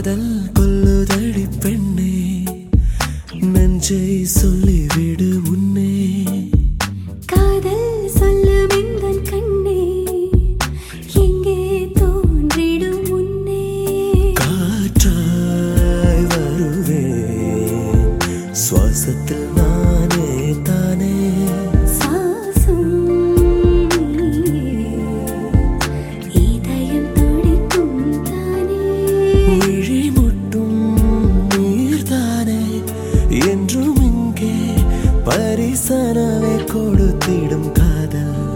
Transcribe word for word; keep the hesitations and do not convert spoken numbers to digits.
காதல் கொல்லுதடி பெண்ணே நெஞ்சை சொல்லிவிடு உன்னே காதல் சொல்லும் எந்தன் கண்ணே எங்கே தோன்றிடும் முன்னே காற்றாய் வருவேன் சுவாசத்தில் நானே தானே சுவாசம் இதயம் துடிக்கும் தானே விழி முட்டும் நீர்தானே என்றும் இங்கே பரிசனவே கொடுத்திடும் காதல்